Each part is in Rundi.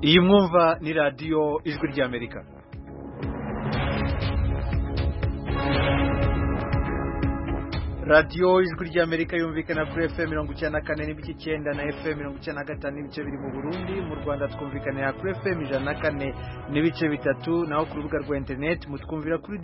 iyi mwumva ni radiyo ijwi ry'Amerika. radiyo ijwi ry'Amerika yumvikana kuri FM 94 n'ibice 9 na FM 95 n'ibice biri mu Burundi. Mu Rwanda twumvikanira kuri FM 104 n'ibice bitatu, naho ku rubuga rwa internet mutwumvira kuri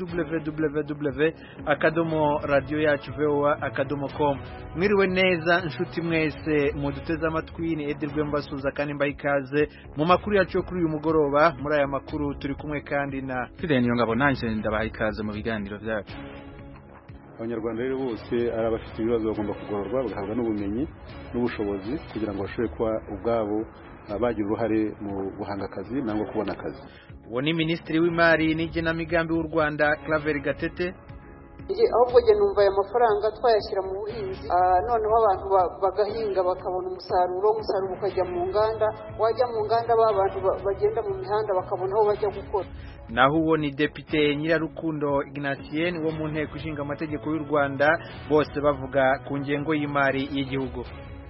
www.radioyacu.voa.com. Mwiriwe neza inshuti mwese muduteze amatwi, ni Edirwe mbasuza kandi mbaye ikaze mu makuru yacu yo kuri uyu mugoroba. Muri aya makuru turi kumwe kandi na Fidel Niyongabo, nanje ndabaye ikaze mu biganiro byacu. Abanyarwanda rero bose arabafite ibibazo bagomba kugororwa bagahabwa n'ubumenyi n'ubushobozi kugira ngo bashobore kuba ubwabo bagira uruhare mu guhanga akazi nangwa kubona akazi. Uwo ni Minisitiri w'Imari n'Igenamigambi w'u Rwanda Claver Gatete. Ahubwo je numva aya mafaranga twayashyira mu buhinzi, noneho abantu bagahinga bakabona umusaruro ukajya mu nganda, wajya mu nganda abantu bagenda mu mihanda bakabona aho bajya gukora. Naho uwo ni Depite Nyirarukundo Ignatien wo mu nteko ishinga amategeko y'u Rwanda, bose bavuga ku ngengo y'imari y'igihugu.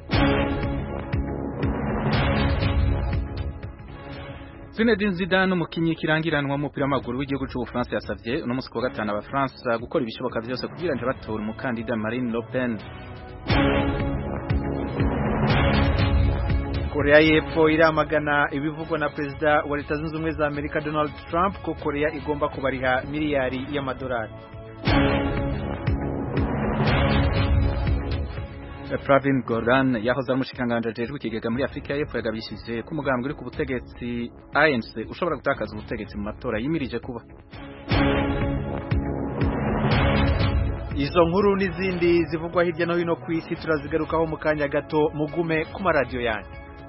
Zinedine Zidane, umukinyi kirangiranwa w'umupira w'amaguru w'igihugu cy'Ubufaransa, yasavye uno musi wa gatanu abafaransa gukora ibishoboka byose kugira ngo batore umukandida Marine Le Pen. Korea y'Epfo iramagana ibivugwa na Perezida wa Leta Zunze Ubumwe za Amerika Donald Trump ko Korea igomba kubariha miliyari y'amadolari. Pravin Gordhan yahoze ari umushikanganje ajejwe ikigega muri Afrika y'Epfo yagabishije ko umugambwe uri ku butegetsi ANC ushobora gutakaza ubutegetsi mu matora yimirije kuba. Izo nkuru n'izindi zivugwa hirya no hino ku isi turazigarukaho mu kanya gato, mugume ku maradiyo yanyu.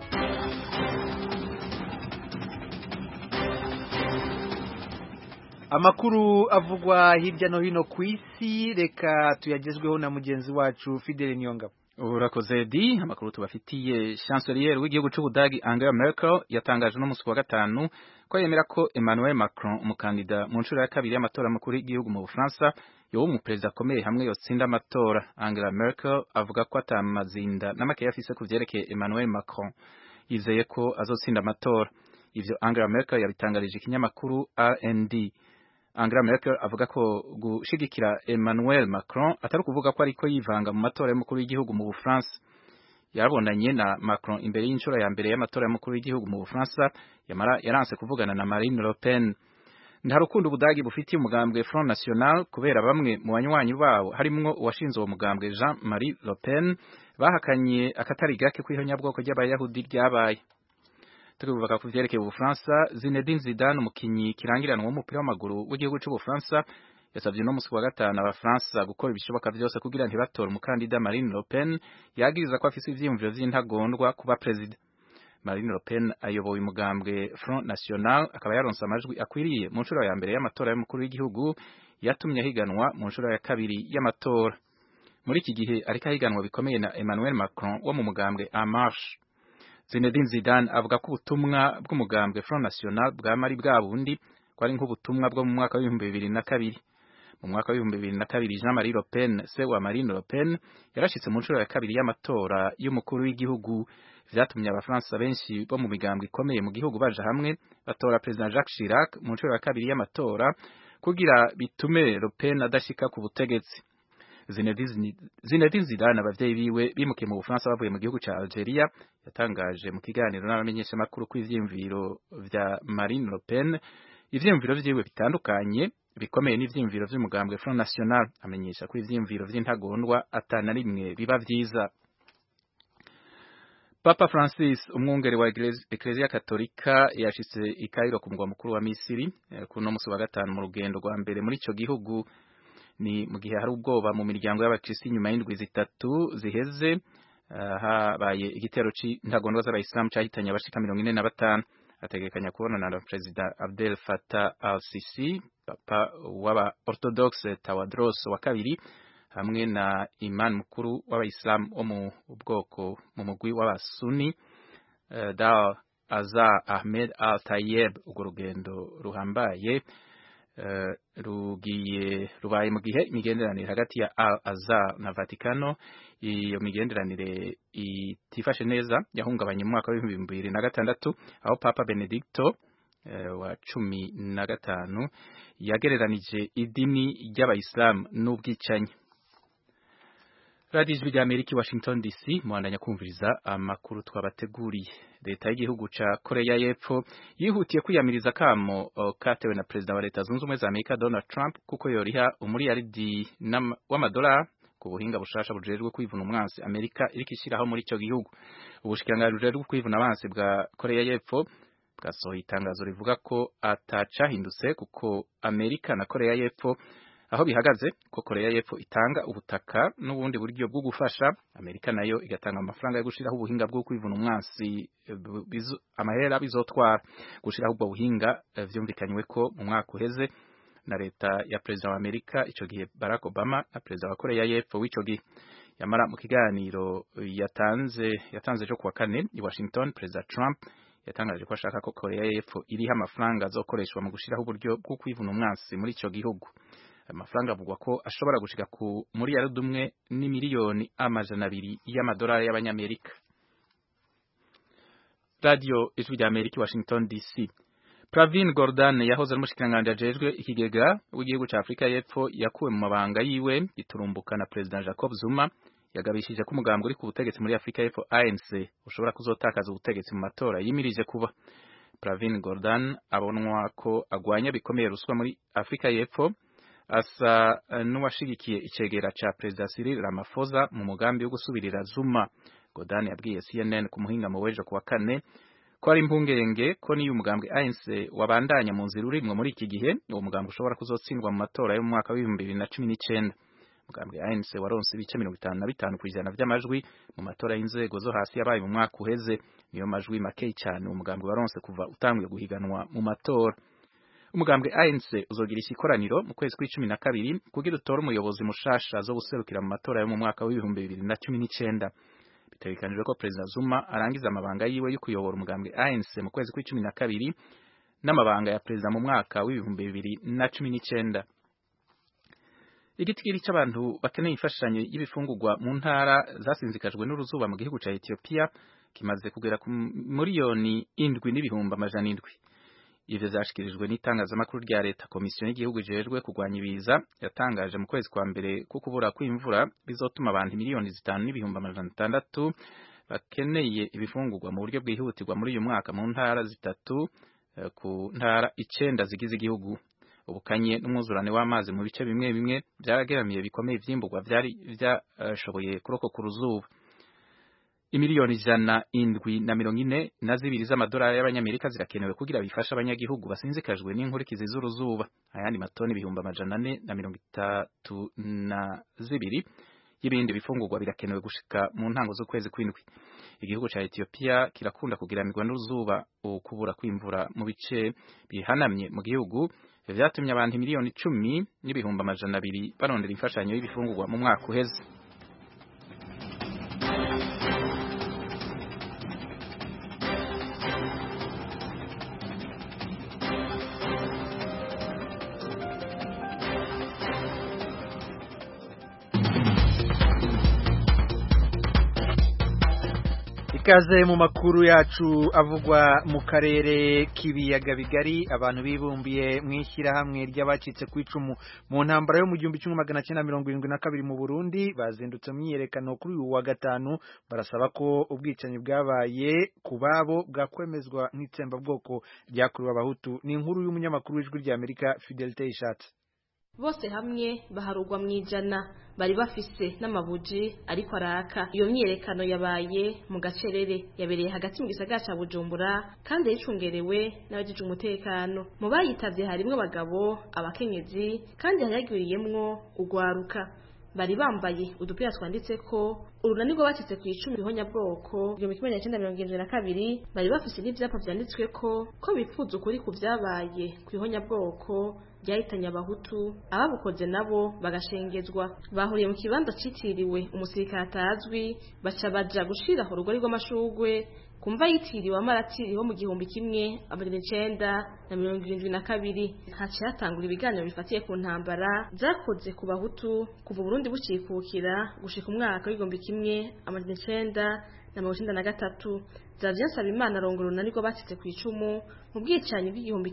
Amakuru avugwa hirya no hino ku isi, reka tuyagezweho na mugenzi wacu Fidel Niyongabo. Urakoze di, amakuru tubafitiye. Chancelier w'igihugu cy'Ubudagi Angela Merkel yatangaje no musi wa gatanu ko yemera ko Emmanuel Macron, umukandida mu nshuro ya kabiri y'amatora makuru y'igihugu mu Bufaransa, yowe umuperezida akomeye hamwe yotsinda amatora. Angela Merkel avuga ko atamazinda n'amake yafise ku vyerekeye Emmanuel Macron, yizeye ko azotsinda amatora. Ivyo Angela Merkel yabitangarije ikinyamakuru RND. Angela Merkel avuga ko gushigikira Emmanuel Macron atari kuvuga ko ariko yivanga mu matora y'umukuru w'igihugu mu Bufaransa. Yarabonanye na Macron imbere y'inshuro ya mbere y'amatora y'umukuru w'igihugu mu Bufaransa, yamara yaranse kuvugana na Marine Le Pen. Nta rukundo Ubudagi bufitiye umugambwe Front National kubera bamwe mu banywanyi bawo harimwo uwashinze uwo mugambwe Jean-Marie Le Pen bahakanye akatari gake kw'ihonyabwoko ry'abayahudi ryabaye. Tukivuga ku vyerekeye Ubufaransa, Zinedine Zidane, umukinyi kirangiranwa w'umupira w'amaguru w'igihugu cy'Ubufaransa, yasavye no musi wa gatanu abafaransa gukora ibishoboka byose kugira ntibatore umukandida Marine Le Pen, yagiriza ko afise ivyiyumviro vy'intagondwa kuba president. Marine Le Pen ayoboye umugambwe Front National, akaba yaronse amajwi akwiriye mu nshuro ya mbere y'amatora y'umukuru w'igihugu, yatumye ahiganwa mu nshuro ya kabiri y'amatora. Muri iki gihe ariko ahiganwa bikomeye na Emmanuel Macron wo mu mugambwe En Marche. Zinedine Zidane avuga ko ubutumwa bw'umugambwe Front National bwamari bwa bundi ko ari nk'ubutumwa bwo mu mwaka wa 2002. Mu mwaka wa 2002 Jean-Marie Le Pen, se wa Marine Le Pen, yarashitse mu nshuro ya kabiri y'amatora y'umukuru w'igihugu, vyatumye abafaransa benshi bo mu migambwe ikomeye mu gihugu baje hamwe batora President Jacques Chirac mu nshuro ya kabiri y'amatora kugira bitume Le Pen adashika ku butegetsi. Zinedine Zidane abavyeyi biwe bimukiye mu Bufaransa bavuye mu gihugu ca Algeria, yatangaje mu kiganiro n'abamenyesha makuru kw'ivyimviro vya Marine Le Pen, ivyimviro vyiwe bitandukanye bikomeye n'ivyimviro vy'umugambwe Front National. Amenyesha ko ivyimviro vy'intagondwa atana rimwe biba vyiza. Papa Francis, umwungere wa Ecclesia Katolika, yashitse i Cairo ku mugwa mukuru wa Misiri kuno musi wa gatanu mu rugendo rwa mbere muri ico gihugu. Ni mu gihe hari ubwoba mu miryango y'abakristo nyuma y'indwi zitatu ziheze habaye igitero c'intagondwa z'abayisilamu cyahitanye abashika 45. Ategekanya kubonana na President Abdel Fattah al-Sisi, papa w'aba Orthodoxe Tawadros wa kabiri, hamwe na imam mukuru w'abayisilamu wo mu bwoko mu mugwi w'abasuni Dar Azar Ahmed al-Tayeb. Urwo rugendo ruhambaye rubaye mu gihe imigenderanire hagati ya Al-Azhar na Vatikano iyo migenderanire itifashe neza yahungabanye mu mwaka wa 2006 aho Papa Benedicto wa 15 yagereranije idini ry'abayisilamu n'ubwicanyi. Radio Ijwi ry'Amerika Washington DC muandanya kumviriza amakuru twabateguriye. Leta y'igihugu ca Korea y'Epfo yihutiye kwiyamiriza kamo katewe na President wa Leta Zunze Ubumwe za Amerika Donald Trump kuko yoriha umuriyaridi w'amadolari ku buhinga bushasha bujejwe kwivuna umwansi Amerika iriko ishiraho muri ico gihugu. Ubushikiranganji bujejwe kwivuna umwansi bwa Korea y'Epfo bwasohoye itangazo rivuga ko atacahindutse kuko Amerika na Korea y'Epfo aho bihagaze ko Korea y'Epfo itanga ubutaka n'ubundi buryo bwo gufasha Amerika nayo igatanga amafaranga yo gushiraho ubuhinga bwo kwivuna umwansi amahera bizotwara gushiraho ubwo buhinga vyumvikanywe ko mu mwaka uheze na leta ya President wa Amerika ico gihe Barack Obama na President wa Korea y'Epfo w'ico gihe. Yamara mu kiganiro yatanze cyo kuwa kane i Washington, President Trump yatangaje ko ashaka ko Korea y'Epfo iriho amafaranga azokoreshwa mu gushiraho uburyo bwo kwivuna umwansi muri ico gihugu. Amafaranga avugwa ko ashobora gushika ku muri yarudi umwe ni miliyoni amajana 200 y'amadolari y'abanyamerika. Radio Ijwi ry'Amerika Washington DC. Pravin Gordhan yahoze ari umushikiranganji ajejwe ikigega w'igihugu ca Afrika y'Epfo yakuwe mu mabanga yiwe giturumbuka na President Jacob Zuma yagabishije ko umugambi uri ku butegetsi muri Afrika y'Epfo ANC ushobora kuzotakaza ubutegetsi mu matora yimirije kuba. Pravin Gordhan abonwa ko agwanya bikomeye ruswa muri Afrika y'Epfo asa n'uwashigikiye icegera ca President Cyril Ramaphosa mu mugambi wo gusubirira Zuma. Gordhan yabwiye CNN ku muhinga mu wejo kuwa kane ko ari impungenge ko niyo umugambi ANC wabandanya mu nzira urimwe muri iki gihe uwo mugambi ushobora kuzotsindwa mu matora yo mu mwaka wa 2019. Umugambi ANC waronse ibice 55% by'amajwi mu matora y'inzego zo hasi yabaye mu mwaka uheze, niyo majwi make cyane umugambi waronse kuva utangiye guhiganwa mu matora. Umugambi ANC uzogira ikoraniro mu kwezi kwa 12 kugira utore umuyobozi mushasha zo guserukira mu matora yo mu mwaka wa 2019. Bitegekanijwe ko President Zuma arangiza amabanga yiwe yo kuyobora umugambi ANC mu kwezi kwa 12 n'amabanga ya President mu mwaka wa 2019. Igitigiri c'abantu bakeneye imfashanyo y'ibifungurwa mu ntara zasinzikajwe n'uruzuba mu gihugu ca Ethiopia kimaze kugera ku miliyoni 7,700. Ivyo zashikirijwe n'itangazamakuru rya leta. Komisiyo y'igihugu ijejwe kurwanya ibiza yatangaje mu kwezi kwa mbere ko kubura kw'imvura bizotuma abantu miliyoni 5,600 bakeneye ibifungurwa mu buryo bwihutirwa muri uyu mwaka mu ntara zitatu ku ntara 9 zigize igihugu. Ubukanye n'umwuzurane w'amazi mu bice bimwe bimwe byarageramiye bikomeye ivyimburwa byari byashoboye kurokoka uruzuba. Imiliyoni 142 z'amadolari y'abanyamerika zirakenewe kugira bifasha abanyagihugu basinzikajwe n'inkurikizi z'uruzuba. Ayandi matoni 432 y'ibindi bifungurwa birakenewe gushika mu ntango z'ukwezi kw'indwi. Igihugu ca Ethiopia kirakunda kugiramirwa n'uruzuba ukubura kw'imvura mu bice bihanamye mu gihugu vyatumye abantu miliyoni 10,200 barondera imfashanyo y'ibifungurwa mu mwaka uheze. Ikaze mu makuru yacu avugwa mu karere k'ibiyaga bigari. Abantu bibumbiye mw'ishyira hamwe ry'abacitse ku icumu mu ntambara yo mu 1972 mu Burundi bazindutse mu myiyerekano kuri uyu wa gatanu barasaba ko ubwicanyi bwabaye ku babo bwakwemezwa nk'itsembabwoko ryakorewe abahutu. Ni inkuru y'umunyamakuru w'Ijwi ry'Amerika Fidelite Ishatse. Bose hamwe baharugwa mwijana bari bafise n'amabuji ariko araka. Iyo myiyerekano yabaye mu gacerere yabereye hagati mu gisagara ca Bujumbura kandi yicungerewe n'abajije umutekano. Mu bayitavye harimwe abagabo, abakenyezi kandi haragwiriyemwo ugwaruka. Bari bambaye udupira twanditseko urunani rwo bacitse ku icumi bihonyabwoko 1972. Bari bafise n'ivyapa vyanditsweko ko bipfuza ukuri ku vyabaye ku ihonyabwoko ryahitanye abahutu ababukoze nabo bagashengezwa bahuriye mu kibanza citiriwe umusirikare atazwi baca baja gushira urugori rw'amashurwe kumva yitiriwe amaratiri ho mu 1972 haciye hatangura ibiganiro bifatiye ku ntambara zakoze ku bahutu kuva Burundi bucikukira gushika umwaka w'1993 Zavye Nsabimana Rongorona niko bacitse ku icumu mu bwicanyi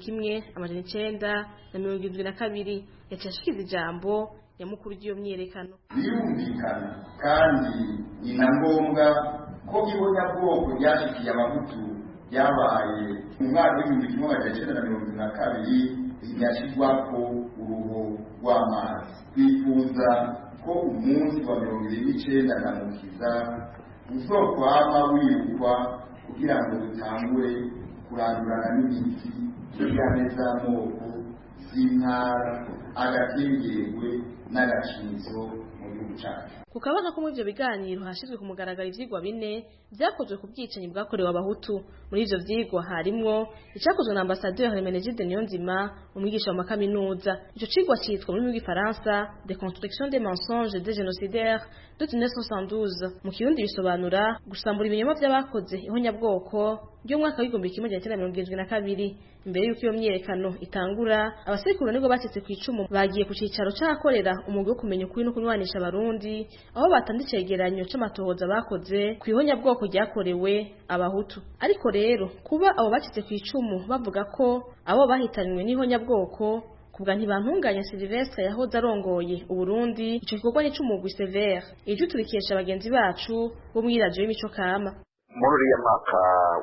bw'1972 yacashikiza ijambo nyamukuru ry'iyo myerekano. Birumvikana kandi ni na ngombwa ko ibonyabwoko ryashikiye abahutu yabaye mu mwaka w'1972 ryashirwako uruho rw'amazi. Twifuza ko umunsi wa 29 Ndamukiza uzokwama wibukwa kugira ngo dutangure kurandurana n'imiti y'ingane z'amoko z'intara agatengerwe n'agacinzo mu gihugu cyacu. Ku kabaga ko muri ivyo biganiro hashizwe ku mugaragaro ivyigwa 4 vyakozwe ku bwicanyi bwakorewe abahutu. Muri ivyo vyigwa harimwo icakozwe na Ambassadeur Hermenegilde Niyonzima umwigisha wa makaminuza. Ico cigwa citwa muri Gifaransa Déconstruction des mensonges des génocidaires de 1972 mu Kirundi bisobanura gusambura ibinyoma vy'abakoze ihonyabwoko ry'umwaka w'1972. Imbere y'uko iyo myerekano itangura abasekuru nigo bacitse ku icumu bagiye ku cicaro c'akorera umugwi wo kumenya ukuri no kunywanisha abarundi aho batanditse icegeranyo c'amatohoza bakoze ku ihonyabwoko ryakorewe abahutu. Ariko rero kuba abo bacitse ku icumu bavuga ko abo bahitanywe n'ihonyabwoko kubwa ntibantunganya Sylvestre yahoze arongoye Uburundi ico gikorwa ni c'umugwi Sévère ije turikesha bagenzi bacu bo muri radio y'imico kama. Muri ya mwaka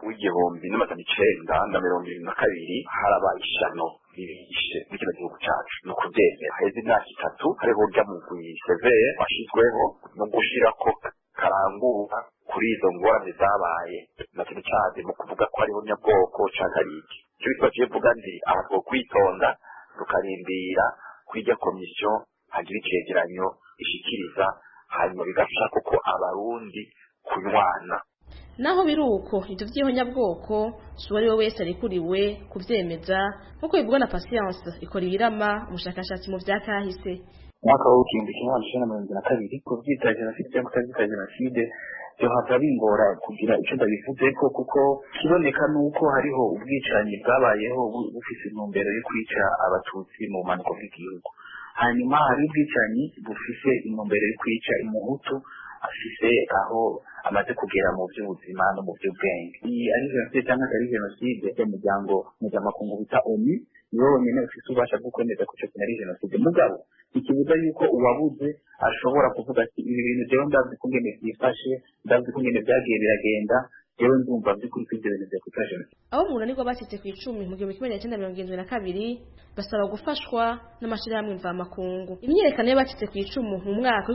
w'1972 harabaye ishano ririshe mu gihugu cyacu no kubyemera heze imyaka 3 hariho urya mugwi Sévère washizweho no gushirako karangura kuri izo ngorane zabaye na cyane mu kuvuga ko hariho nyabwoko cyakariki cyo bitwaje vuga ndi ahubwo kwitonda rukarimbira kwijya komisiyo hagira icegeranyo ishikiriza hanyuma bigafasha kuko abarundi kunywana. Naho biruko ivyo vy'ihonyabwoko suwari we wese arikuriwe kuvyemeza nkuko bivugwa na Patience ikora ibirama umushakashatsi mu vyakahise. Mwaka wa 1972 kuvyita jenoside cyangwa kutavyita jenoside byo hava bingora kugira ico ndabivuzeko kuko kiboneka nuko hariho ubwicanyi bwabayeho bufise intumbero yo kwica abatutsi mu manuko bw'igihugu. Hanyuma hari ubwicanyi bufise intumbero yo kwica umuhutu afise aho amaze kugera mu by'ubuzima no mu by'ubwenge. Iyi ari jenoside cyangwa ari jenoside y'umuryango mpuzamakungu bita ONU niwo nyene ufise ubasha bwo kwemeza ko cyo ari jenoside. Mugabo ikibuza yuko uwabuze ashobora kuvuga ati ibi bintu jewe ndazi kungene byifashe ndazi kungene byagiye biragenda jewe ndumva by'ukuri kw'ibyo bintu bya kwita jenoside. Abo mu nani bacitse ku icumi mu 1972 basaba gufashwa n'amashirahamwe mvamakungu. Imyerekano y'abacitse ku icumu mu mwaka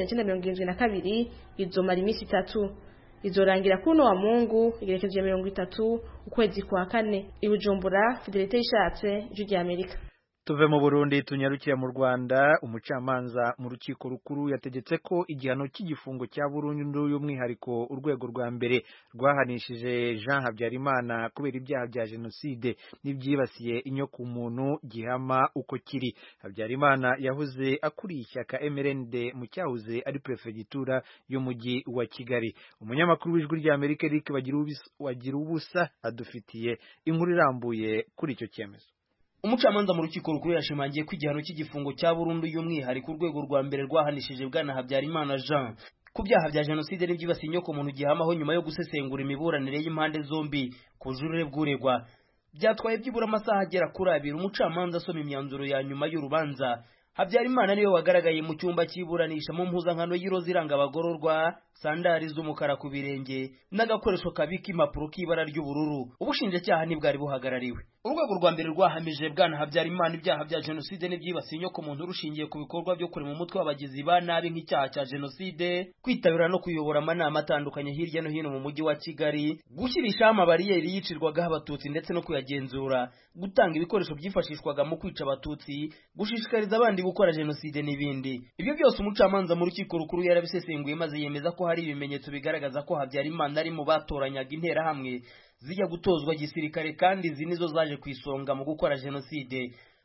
w'1972 izomara imisi 3 izorangira kuno wa Mungu igerekeje 30 ukwezi kwa 4 ibujumbura Fidelite ishatse ijwi rya Amerika. Tuve mu Burundi tunyarukira mu Rwanda. Umucamanza mu rukiko rukuru yategetse ko igihano cy'igifungo cya burundu y'umwihariko urwego rwa mbere rwahanishije Jean Habyarimana kubera ibyaha bya jenoside n'ibyibasiye inyoko muntu gihama uko kiri. Habyarimana yahoze akuriye ishyaka MRND mu cyahoze ari prefegitura y'umujyi wa Kigali. Umunyamakuru w'ijwi rya Amerika Eric Bagira ubusa adufitiye inkuru irambuye kuri icyo cyemezo. Umucamanza mu rukiko rukuru yashimangiye ko igihano cy'igifungo cya burundu y'umwihariko urwego rwa mbere rwahanishije bwana Habyarimana Jean ku byaha bya jenoside n'ibyibasiye inyoko muntu gihamaho nyuma yo gusesengura imiburanire y'impande zombi ku bujurire bw'uregwa. Byatwaye byibura amasaha agera kuri 2 umucamanza asoma imyanzuro ya nyuma y'urubanza. Habyarimana niwe wagaragaye mu cyumba cy'iburanisha mu mpuzankano y'iroza iranga abagororwa, sandari z'umukara ku birenge n'agakoresho kabika impapuro k'ibara ry'ubururu. Ubushinjacyaha ntibwari buhagarariwe. Urwego rwa mbere rwahamije bwana Habyarimana ibyaha bya jenoside n'ibyibasiye inyoko muntu rushingiye ku bikorwa byo kurema umutwe w'abagizi ba nabi nk'icyaha cya jenoside, kwitabira no kuyobora amanama atandukanye hirya no hino mu mujyi wa Kigali, gushyirishaho amabariyeri yicirwagaho abatutsi ndetse no kuyagenzura, gutanga ibikoresho byifashishwaga mu kwica abatutsi, gushishikariza abandi gukora jenoside n'ibindi. Ibyo byose umucamanza mu rukiko rukuru yarabisesenguye maze yemeza ko hari ibimenyetso bigaragaza ko Habyarimana ari mu batoranyaga interahamwe zijya gutozwa gisirikare kandi izi nizo zaje kwisonga mu gukora jenoside.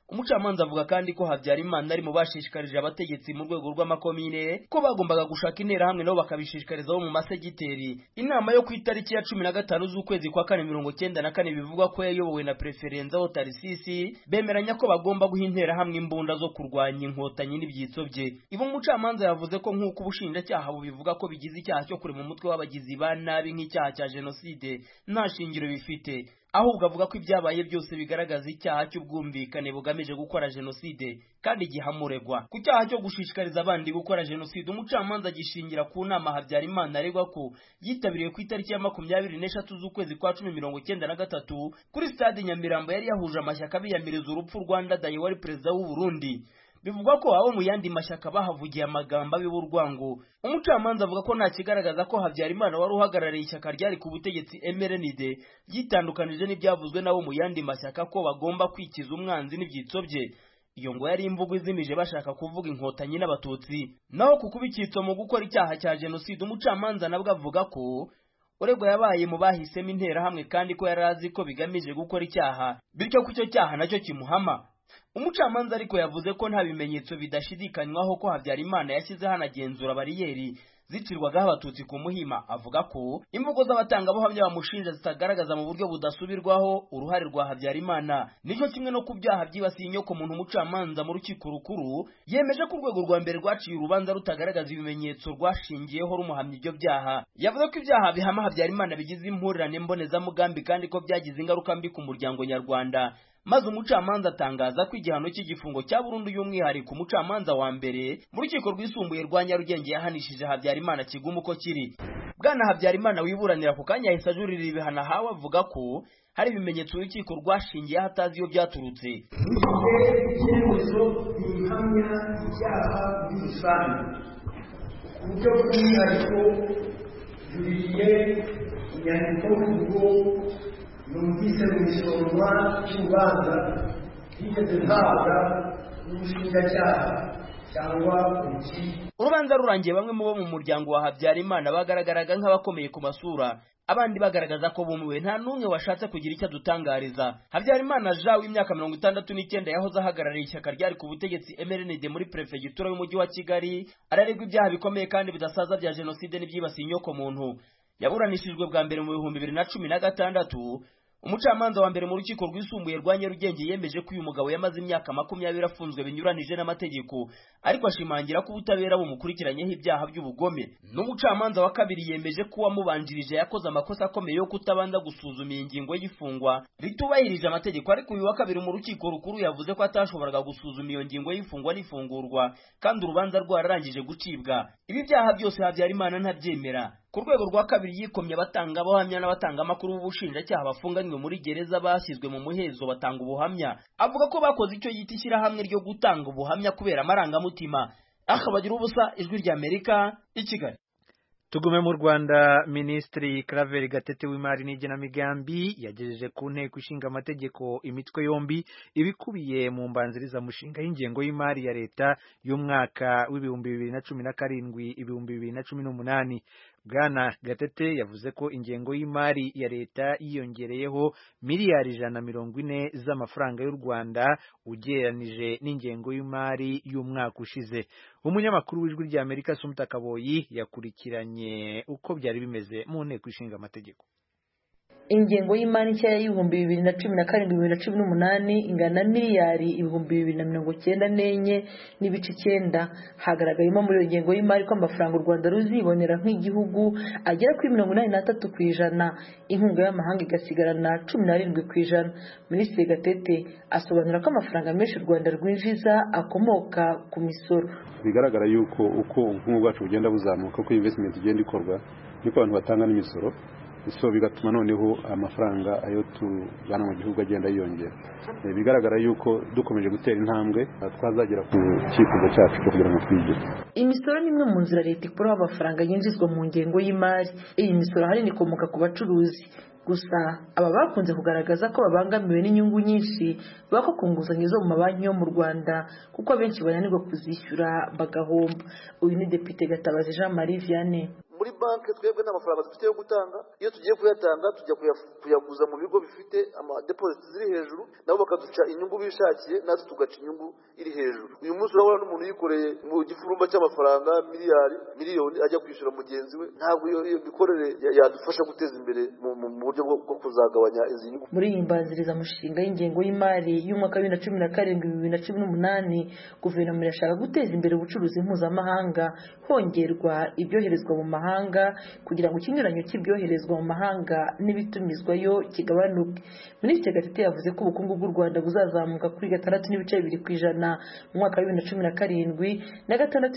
umucamanza avuga kandi ko Habyarimana ari mu bashishikarije abategetsi mu rwego rw'amakomine ko bagombaga gushaka interahamwe nabo bakabishishikariza bo mu masegiteri. Inama yo ku itariki ya 15 z'ukwezi kwa 1994 bivugwa ko yayobowe na Preferenza Tarisisi bemeranya ko bagomba guha interahamwe imbunda zo kurwanya inkotanyi n'ibyitso bye. Ibo umucamanza yavuze ko nk'uko ubushinjacyaha bubivuga ko bigize icyaha cyo kurema umutwe w'abagizi ba nabi nk'icyaha cya jenoside nta shingiro bifite, ahubwo avuga ko ibyabaye byose bigaragaza icyaha cy'ubwumvikane bugamije gukora jenoside kandi gihamuregwa. Ku cyaha cyo gushishikariza abandi gukora jenoside, umucamanza gishingira ku nama Habyarimana aregwa ko yitabiriye ku itariki ya 24 z'ukwezi kwa 1993 kuri stade Nyamirambo yari yahuje amashyaka biyamiriza urupfu Rwanda Daye wari perezida w'u Burundi. Bivugwa ko abo mu yandi mashyaka bahavugiye amagambo y'uburwango. Umucamanza avuga ko nta kigaragaza ko Habyarimana wari uhagarariye ishyaka ryari ku butegetsi MRND yitandukanije n'ibyavuzwe nabo mu yandi mashyaka ko bagomba kwikiza umwanzi n'ibyitso bye. Iyo ngo yari imvugo izimije bashaka kuvuga inkotanyi n'abatutsi. Naho kukubikitso mu gukora icyaha cya jenoside, umucamanza nabwo avuga ko uregwa yabaye mu bahisemo interahamwe kandi ko yari azi ko bigamije gukora icyaha, bityo ko icyo cyaha nacyo kimuhama. Umucamanza ariko yavuze ko nta bimenyetso bidashidikanywaho ko Habyarimana yashyize hanagenzura bariyeri zicirwagaho abatutsi ku Muhima. Avuga ko imvugo z'abatangabuhamya bamushinja zitagaragaza mu buryo budasubirwaho uruhare rwa Habyarimana. Nicyo kimwe no ku byaha byibasiye inyoko muntu, umucamanza mu rukiko rukuru yemeje ko urwego rwa mbere rwaciye urubanza rutagaragaza ibimenyetso rwashingiyeho rumuhamya ibyo byaha. Yavuze ko ibyaha bihama Habyarimana bigize impurirane mbonezamugambi kandi ko byagize ingaruka mbi ku muryango nyarwanda. Maze umucamanza atangaza ko igihano cy'igifungo cya burundu y'umwihariko umucamanza wa mbere mu rukiko rwisumbuye rwa Nyarugenge yahanishije Habyarimana kiguma uko kiri. Bwana Habyarimana wiburanira ku kanya yahise ajurira ibihano ahawe, avuga ko hari ibimenyetso urukiko rwashingiyeho atazi iyo byaturutse. Icyemezo gihamya icyaha by'ubusambanyi ku buryo bw'umwihariko juriye inyandiko y'urugo numvise mu isomwa cy'urubanza yigeze ntabwa n'ubushinjacyaha cyangwa urukiko. Urubanza rurangiye, bamwe mu bo mu muryango wa Habyarimana bagaragaraga nk'abakomeye ku masura, abandi bagaragaza ko bumiwe. Nta n'umwe washatse kugira icyo adutangariza. Habyarimana Jean w'imyaka 69 yahoze ahagarariye ishyaka ryari ku butegetsi MRND muri prefegitura y'umujyi wa Kigali, araregwa ibyaha bikomeye kandi bidasaza bya jenoside n'ibyibasiye inyoko muntu. Yaburanishijwe bwa mbere mu 2016. Umucamanza wa mbere mu rukiko rwisumbuye rwa Nyarugenge yemeje ko uyu mugabo yamaze imyaka 20 afunzwe binyuranije n'amategeko, ariko ashimangira ko ubutabera bumukurikiranyeho ibyaha by'ubugome. N'umucamanza wa kabiri yemeje ko uwamubanjirije yakoze amakosa akomeye yo kutabanza gusuzuma iyi ngingo y'ifungwa ritubahirije amategeko, ariko uyu wa kabiri mu rukiko rukuru yavuze ko atashoboraga gusuzuma iyo ngingo y'ifungwa n'ifungurwa kandi urubanza rwararangije gucibwa. Ibi byaha byose Habyarimana ntabyemera. Ku rwego rwa kabiri yikomye abatangabuhamya n'abatangamakuru b'ubushinjacyaha bafunganywe muri gereza bashyizwe mu muhezo batanga ubuhamya. Avuga ko bakoze icyo yita ishyirahamwe ryo gutanga ubuhamya kubera amarangamutima. Akabagira ubusa, Ijwi ry'Amerika, i Kigali. Tugume mu Rwanda. Minisitiri Claver Gatete w'imari n'igenamigambi yagejeje ku nteko ishinga amategeko imitwe yombi ibikubiye mu mbanziriza mushinga y'ingengo y'imari ya leta y'umwaka w'ibihumbi 2017-2018. Bwana Gatete yavuze ko ingengo y'imari ya leta yiyongereyeho miliyari 140 z'amafaranga y'u Rwanda ugereranije n'ingengo y'imari y'umwaka ushize. Umunyamakuru w'Ijwi ry'Amerika Sumta Kaboyi yakurikiranye uko byari bimeze mu nteko ishinga amategeko. Ingengo y'imari nshya y'ibihumbi 2017-2018 ingana miliyari 294 n'ibice 9. Hagaragayemo muri iyo ngengo y'imari ko amafaranga u Rwanda ruzibonera nk'igihugu agera kuri 83%, inkunga y'amahanga igasigarana 17%. Minisitiri Gatete asobanura ko amafaranga menshi u Rwanda rwinjiza akomoka ku misoro. Bigaragara yuko uko ubukungu bwacu bugenda buzamuka, uko investment igenda ikorwa, niko abantu batanga n'imisoro, so bigatuma noneho amafaranga ayo tujyana mu gihugu agenda yiyongera. Bigaragara yuko dukomeje gutera intambwe twazagera ku cyifuzo cyacu cyo kugira ngo twigire. Imisoro ni imwe mu nzira leta ikuraho amafaranga yinjizwa mu ngengo y'imari. Iyi misoro ahanini ikomoka ku bacuruzi. Gusa aba bakunze kugaragaza ko babangamiwe n'inyungu nyinshi bako ku nguzanyo zo mu mabanki yo mu Rwanda, kuko abenshi bananirwa kuzishyura bagahomba. Uyu ni Depite Gatabazi Jean Marie Vianney. muri banki twebwe n'amafaranga dufite yo gutanga, iyo tugiye kuyatanga tujya kuyaguza mu bigo bifite deposit ziri hejuru, nabo bakaduca inyungu bishakiye, natwe tugaca inyungu iri hejuru. Uyu munsi urabona n'umuntu yikoreye mu gifurumba cy'amafaranga miliyoni ajya kwishyura mugenzi we, ntabwo iyo mikorere yadufasha guteza imbere mu buryo bwo kuzagabanya izi nyungu. Muri iyi mbanzirizamushinga y'ingengo y'imari y'umwaka wa 2017-2018 guverinoma irashaka guteza imbere ubucuruzi mpuzamahanga, hongerwa ibyoherezwa mu mahanga kugira ngo ikinyuranyo cy'ibyoherezwa mu mahanga n'ibitumizwayo kigabanuke. Minisitiri Gatete yavuze ko ubukungu bw'u Rwanda buzazamuka kuri 6.2% mu mwaka wa 2017 na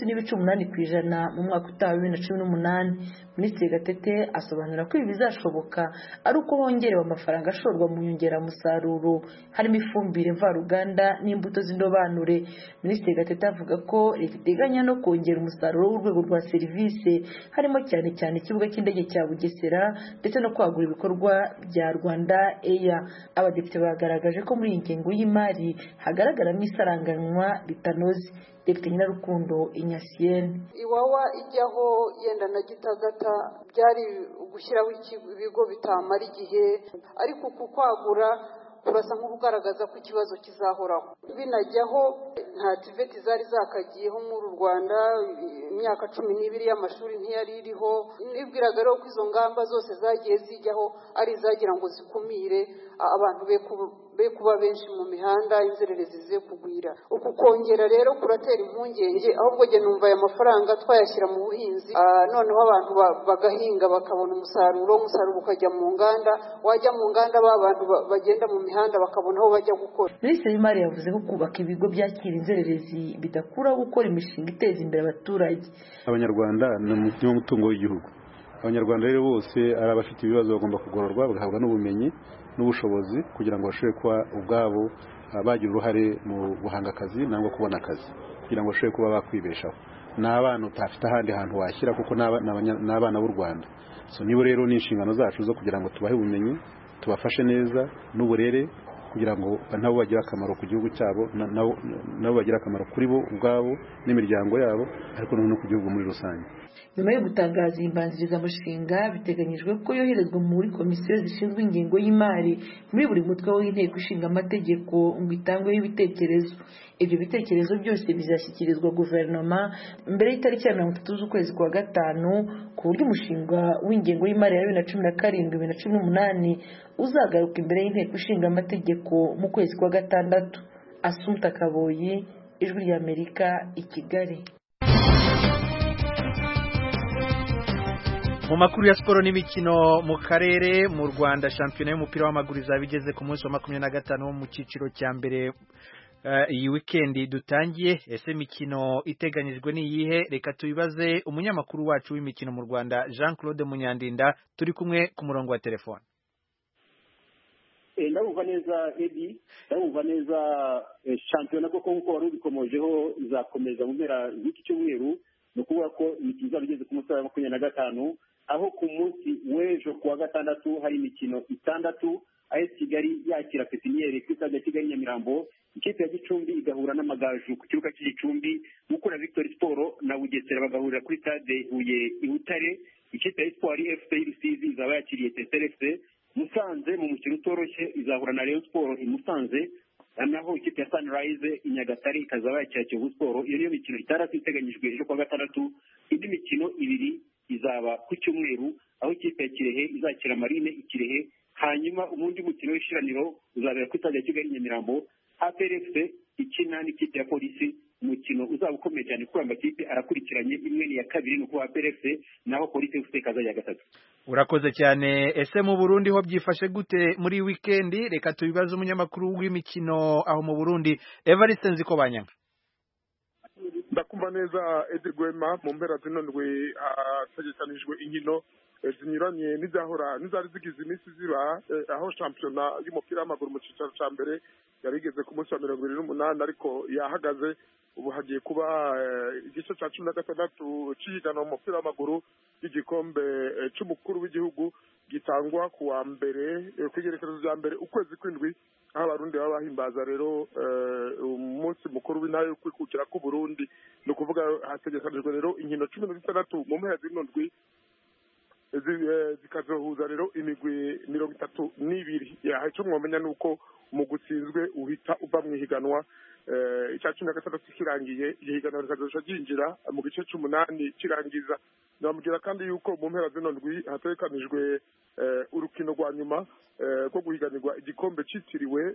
6.8% mu mwaka utaha wa 2018. Minisitiri Gatete asobanura ko ibi bizashoboka ari uko hongerewe amafaranga ashorwa mu nyongeramusaruro harimo ifumbire mvaruganda n'imbuto z'indobanure. Minisitiri Gatete avuga ko leta iteganya no kongera umusaruro w'urwego rwa serivisi harimo cyane ikibuga cy'indege cya Bugesera ndetse no kwagura ibikorwa bya Rwanda Air. Abadepite bagaragaje ko muri iyi ngengo y'imari hagaragaramo isaranganwa ritanoze. Depite Nyirarukundo Inyasienne: Iwawa ijyaho yenda na Gitagata byari gushyiraho ibigo bitamara igihe, ariko kukwagura kurasa nk'ubugaragaza ko ikibazo kizahoraho. Binajyaho nta tiveti zari zakagiyeho muri Rwanda, imyaka 12 y'amashuri ntiyari iriho. Nibwiraga rero ko izo ngamba zose zagiye zijyaho ari zagira ngo zikumire abantu be kuba benshi mu mihanda, inzererezi zize kugwira. Uku kongera rero kuratera impungenge, ahubwo je numva aya mafaranga twayashyira mu buhinzi, noneho abantu bagahinga bakabona umusaruro ukajya mu nganda, wajya mu nganda abantu bagenda mu mihanda bakabona aho bajya gukora. Minisitiri w'Imari yavuze ko kubaka ibigo byakira inzererezi bidakuraho gukora imishinga iteza imbere abaturage. Abanyarwanda ni umutungo w'igihugu. Abanyarwanda rero bose ari abafite ibibazo bagomba kugororwa, bagahabwa n'ubumenyi n'ubushobozi kugira ngo bashobore kuba ubwabo bagira uruhare mu guhanga akazi nangwa kubona akazi, kugira ngo bashobore kuba bakwibeshaho. N'abana utafite ahandi hantu washyira kuko n'abana b'u Rwanda. So nibo rero ni inshingano zacu zo kugira ngo tubahe ubumenyi, tubafashe neza n'uburere kugira ngo nabo bagire akamaro ku gihugu cyabo, nabo bagire akamaro kuri bo ubwabo n'imiryango yabo, ariko no ku gihugu muri rusange. Nyuma yo gutangaza iyi mbanzirizamushinga biteganyijwe ko yoherezwa muri komisiyo zishinzwe ingengo y'imari muri buri mutwe w'inteko ishinga amategeko ngo itangweho ibitekerezo. Ibyo bitekerezo byose bizashyikirizwa guverinoma mbere y'itariki ya 30 z'ukwezi kwa gatanu, ku buryo umushinga w'ingengo y'imari ya 2017-2018 uzagaruka imbere y'inteko ishinga amategeko mu kwezi kwa gatandatu. Assumpta Kaboyi, Ijwi ry'Amerika, i Kigali. Mu makuru ya siporo n'imikino mu karere, mu Rwanda shampiyona y'umupira w'amaguru izabigeze ku munsi wa 25 mu cyiciro cya mbere. Iyi weekend dutangiye, ese imikino iteganyijwe ni iyihe? Reka tubibaze umunyamakuru wacu w'imikino mu Rwanda Jean-Claude Munyandinda, turi kumwe ku murongo wa telefone. Ndabumva neza Edi, ndabumva neza shampiyona koko nkuko wari ubikomojeho izakomeza mu mpera z'iki cyumweru. Ni ukuvuga ko imikino izaba igeze ku munsi wa 25, aho ku munsi w'ejo kuwa gatandatu hari imikino 6, AS Kigali yakira Pepiniere ku stade ya Kigali Nyamirambo, ikipe ya Gicumbi igahura n'Amagaju ku kibuga cy'Igicumbi, nk'uko na Victory Sport na Bugesera bagahurira kuri stade Huye i Butare, ikipe ya Espoir FC Rusizi izaba yakiriye Tesel FC, Musanze mu mukino utoroshye izahura na Rayon Sport i Musanze, naho ikipe ya Sunrise i Nyagatare ikazaba yakira Kiyovu Sport. Iyo niyo mikino 6 iteganyijwe ejo kwa gatandatu. Indi mikino 2 izaba ku cyumweru, aho ikipe ya Kirehe izakira Marine i Kirehe, hanyuma umundi mukino w'ishiraniro uzabera ku stade ya Kigali Nyamirambo, APR FC ikina n'ikipe ya Polisi. Umukino uzaba ukomeye cyane kuko amakipe arakurikiranye, imwe ni ya kabiri nuko APR FC naho Polisi FC kaza ya gatatu. Urakoze cyane. Ese mu Burundi ho byifashe gute muri weekend? Reka tubibaze umunyamakuru w'imikino aho mu Burundi Evariste Nzikobanyanga. Ndakumva neza Edi Gwema, mu mpera z'indwi hategekanijwe inkino zinyuranye n'izari zigize iminsi ziba, aho shampiyona y'umupira w'amaguru mu cyicaro cya mbere yari igeze ku munsi wa 28 ariko yahagaze. Ubu hagiye kuba igice cya 16 cy'ihiganwa mu mupira w'amaguru y'igikombe cy'umukuru w'igihugu gitangwa ku wa mbere ku igerekezo rya mbere ukwezi kw'indwi, aho abarundi baba bahimbaza rero umunsi mukuru w'intara yo kwikukira ku Burundi. Ni ukuvuga hategekanijwe rero inkino 16 mu mpera z'indwi zikazohuza rero imigwi 32 icyo mwamenya ni uko mu gutsinzwe uhita uva mu ihiganwa icya 16 kirangiye ihiganwa rikazoca ryinjira mu gice c'8 kirangiza. Namubwira kandi yuko mu mpera zino ndwi hatekanijwe urukino rwa nyuma rwo guhiganirwa igikombe citiriwe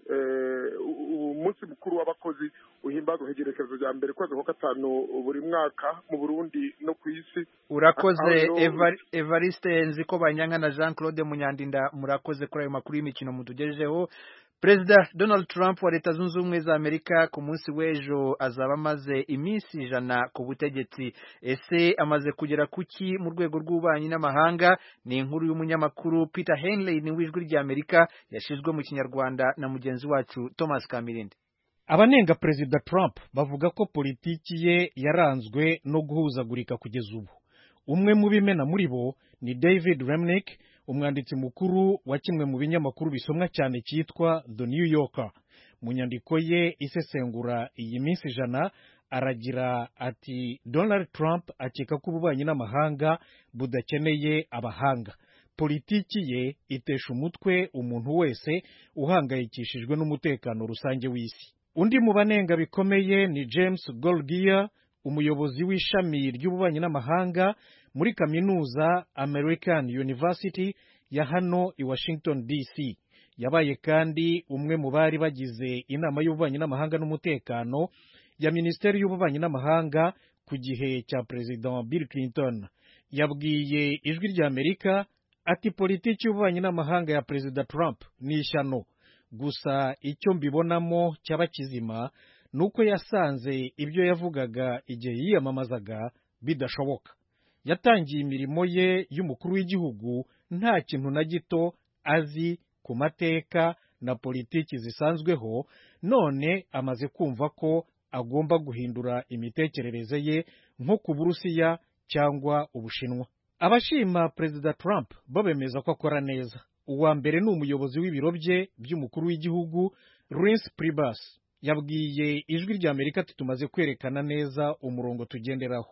umunsi mukuru w'abakozi uhimbazwa igerekezo rya mbere kwezi kwa gatanu buri mwaka mu Burundi no ku isi. Urakoze Evariste Nziko Banyanka na Jean Claude Munyandinda, murakoze kuri ayo makuru y'imikino mutugejejeho. Perezida Donald Trump wa Leta Zunze Ubumwe za Amerika ku munsi w'ejo azaba amaze iminsi 100 ku butegetsi. Ese amaze kugera kuki mu rwego rw'ububanyi n'amahanga? Ni inkuru y'umunyamakuru Peter Henley ni w'ijwi rya Amerika yashizwe mu Kinyarwanda na mugenzi wacu Thomas Kamirindi. Abanenga Perezida Trump bavuga ko politiki ye yaranzwe no guhuzagurika kugeza ubu. Umwe mu bimena muri bo ni David Remnick, umwanditsi mukuru wa kimwe mu binyamakuru bisomwa cyane cyitwa The New Yorker. Mu nyandiko ye isesengura iyi minsi 100 aragira ati Donald Trump akeka ko ububanyi n'amahanga budakeneye abahanga. Politiki ye itesha umutwe umuntu wese uhangayikishijwe n'umutekano rusange w'isi. Undi mu banenga bikomeye ni James Golgier, umuyobozi w'ishami ry'ububanyi n'amahanga muri kaminuza American University ya hano i Washington DC. Yabaye kandi umwe mu bari bagize inama y'ububanyi n'amahanga n'umutekano ya Minisiteri y'ububanyi n'amahanga ku gihe cya President Bill Clinton. Yabwiye ijwi rya Amerika ati politiki y'ububanyi n'amahanga ya Perezida Trump ni ishyano, gusa icyo mbibonamo cyaba kizima nuko yasanze ibyo yavugaga igihe yiyamamazaga bidashoboka. Yatangiye imirimo ye y'umukuru w'igihugu nta kintu na gito azi ku mateka na politiki zisanzweho, none amaze kumva ko agomba guhindura imitekerereze ye nko ku Burusiya cyangwa Ubushinwa. Abashima Perezida Trump babemeza ko akora neza. Uwa mbere ni umuyobozi w'ibiro bye by'umukuru w'igihugu Reince Priebus. Yabwiye ijwi rya Amerika ati tumaze kwerekana neza umurongo tugenderaho.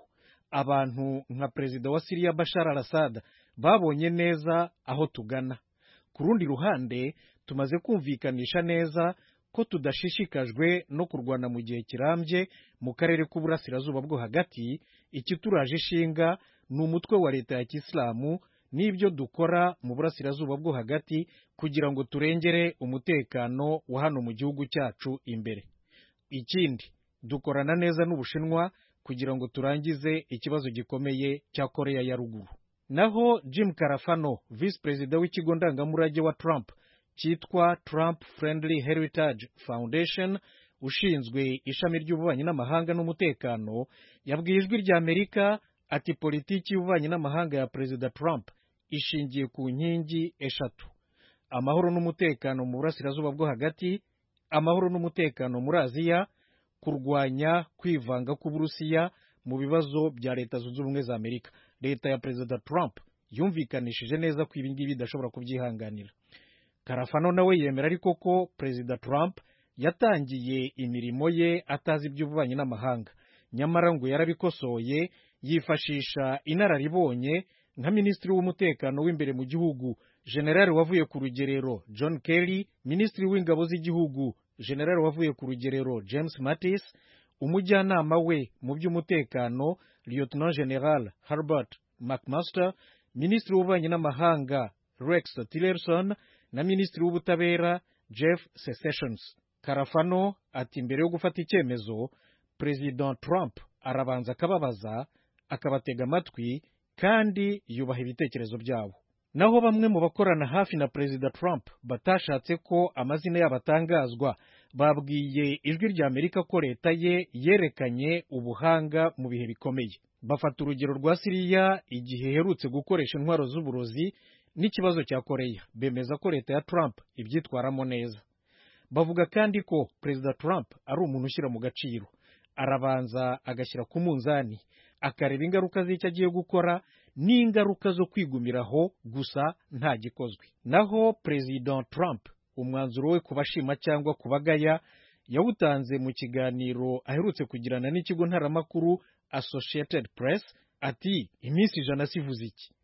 Abantu nka Perezida wa Syria Bashar al-Assad babonye neza aho tugana. Ku rundi ruhande tumaze kumvikanisha neza ko tudashishikajwe no kurwana mu gihe kirambye mu karere k'uburasirazuba bwo hagati. Ikituraje ishinga ni umutwe wa leta ya Kisilamu n'ibyo dukora mu burasirazuba bwo hagati kugira ngo turengere umutekano wa hano mu gihugu cyacu imbere. Ikindi, dukorana neza n'Ubushinwa kugira ngo turangize ikibazo gikomeye cya Korea ya Ruguru. Naho Jim Carafano, Vice President w'ikigo ndangamurage wa Trump cyitwa Trump Friendly Heritage Foundation, ushinzwe ishami ry'ububanyi n'amahanga n'umutekano, yabwiye ijwi rya Amerika ati politiki y'ububanyi n'amahanga ya Perezida Trump ishingiye ku nkingi 3: amahoro n'umutekano mu burasirazuba bwo hagati, amahoro n'umutekano muri Aziya, kurwanya kwivanga k'Uburusiya mu bibazo bya Leta Zunze Ubumwe za Amerika. Leta ya Perezida Trump yumvikanishije neza ko ibi ngibi bidashobora kubyihanganira. Carafano nawe yemera ariko ko Perezida Trump yatangiye imirimo ye atazi iby'ububanyi n'amahanga, nyamara ngo yarabikosoye yifashisha inararibonye nka Minisitiri w'umutekano w'imbere mu gihugu General wavuye ku rugerero John Kelly, Minisitiri w'ingabo z'igihugu General wavuye ku rugerero James Mattis, umujyanama we mu by'umutekano Lieutenant General Herbert McMaster, Minisitiri w'ububanyi n'amahanga Rex Tillerson na Minisitiri w'ubutabera Jeff Sessions. Carafano ati mbere yo gufata icyemezo President Trump arabanza akababaza, akabatega amatwi kandi yubaha ibitekerezo byabo. Naho bamwe mu bakorana hafi na Perezida Trump batashatse ko amazina yabo atangazwa babwiye ijwi rya Amerika ko leta ye yerekanye ubuhanga mu bihe bikomeye. Bafata urugero rwa Syria igihe iherutse gukoresha intwaro z'uburozi n'ikibazo cya Korea. Bemeza ko leta ya Trump ibyitwaramo neza. Bavuga kandi ko Perezida Trump ari umuntu ushyira mu gaciro, arabanza agashyira ku munzani akareba ingaruka z'icyo agiye gukora n'ingaruka zo kwigumiraho gusa nta gikozwe. Naho President Trump umwanzuro we kubashima cyangwa kubagaya yawutanze mu kiganiro aherutse kugirana n'ikigo ntaramakuru Associated Press ati iminsi 100 sivuze iki,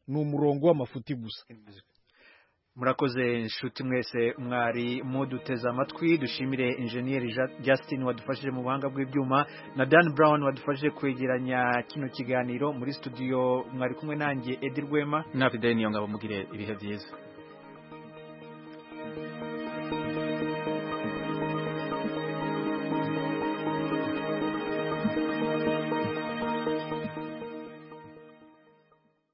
ni umurongo w'amafuti gusa. Murakoze inshuti mwese mwari muduteze amatwi. Dushimire engineer Justin wadufashije mu buhanga bw'ibyuma na Dan Brown wadufashije kwegeranya kino kiganiro. Muri studio mwari kumwe nanjye Eddie Rwema na Fidel Niyongabo. Mugire ibihe byiza.